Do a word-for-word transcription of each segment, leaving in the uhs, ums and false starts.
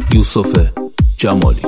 یوسف جمالی.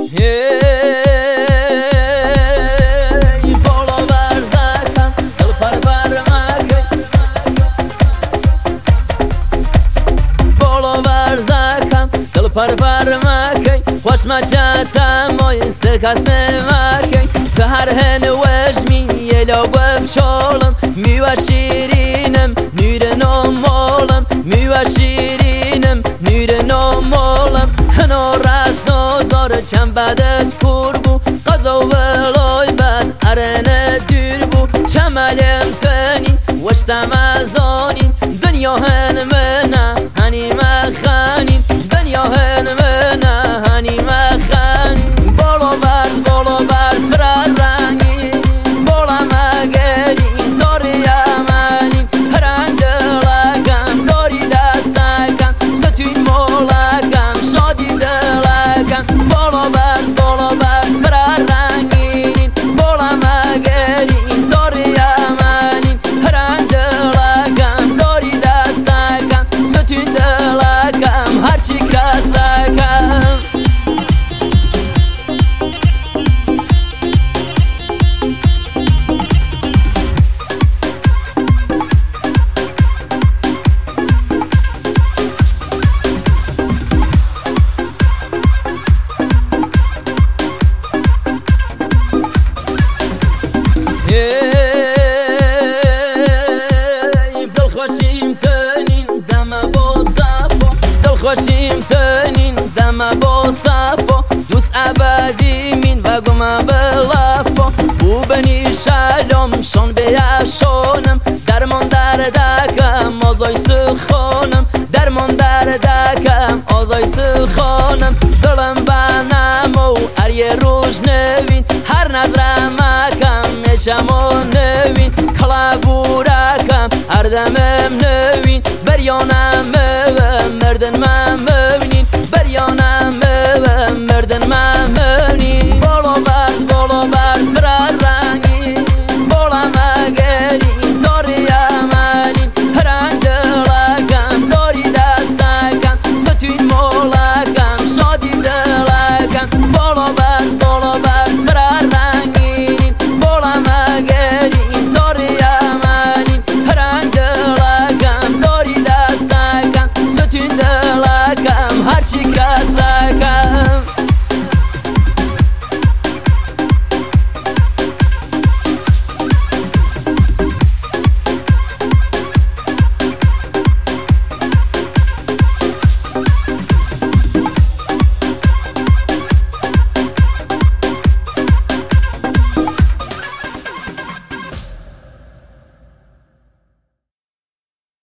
پرپر مکی خوش مچتم مای سرکست مکی تو هر هن وشمی یلا وب شالم میوه شیرینم نور نمالم میوه شیرینم نور نمالم هنو رست نازار چند بدت پر بو قضا و بلای بد ارنه دور بو چملم تنی وشتم ازانین دنیا هن منه هنی مخانین دنیا هن منه هنی مخانین بالا برز بالا برز برر رنگی بالا مگری داری امنی هرند لگم داری دستکم ستون مولکم شادی دلکم بالا برز بالا برز برر رنگی بالا مگری داری امنی هرند لگم داری دستکم ستون دلکم هرچی کسکم دلخوشیم تنین دم با صفا دلخوشیم تنین دم با صفا دوست ابدی من و گم بلافا او بنی شلم شان بیاشونم درمان دردکم آزای سخانم درمان دردکم آزای سخانم دلم بنم و هر یه روش نوین هر نظرم مکم میشم و نوین کلابورکم هر دمم نوین بریام